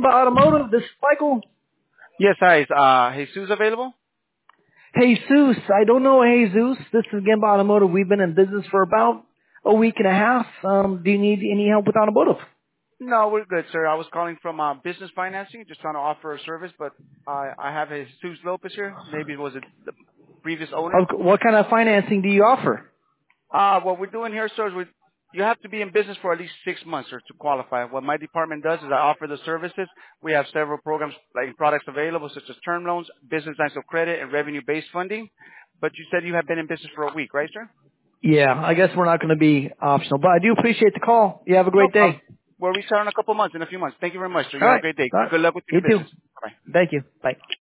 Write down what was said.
Gamba Automotive. This is Michael. Yes, hi. Is Jesus available? Jesus. I don't know Jesus. This is Gamba Automotive. We've been in business for about a week and a half. Do you need any help with automotive? No, we're good, sir. I was calling from business financing, just trying to offer a service, but I have Jesus Lopez here. Maybe it was the previous owner. What kind of financing do you offer? What we're doing here, sir, is you have to be in business for at least 6 months, sir, to qualify. What my department does is I offer the services. We have several programs, like products available, such as term loans, business lines of credit, and revenue-based funding. But you said you have been in business for a week, right, sir? Yeah, I guess we're not going to be optional, but I do appreciate the call. You have a No great problem. day. We'll reach out in a few months. Thank you very much, sir. You All have a right. great day. All right. Good luck with You your too. business. Bye. Thank you. Bye.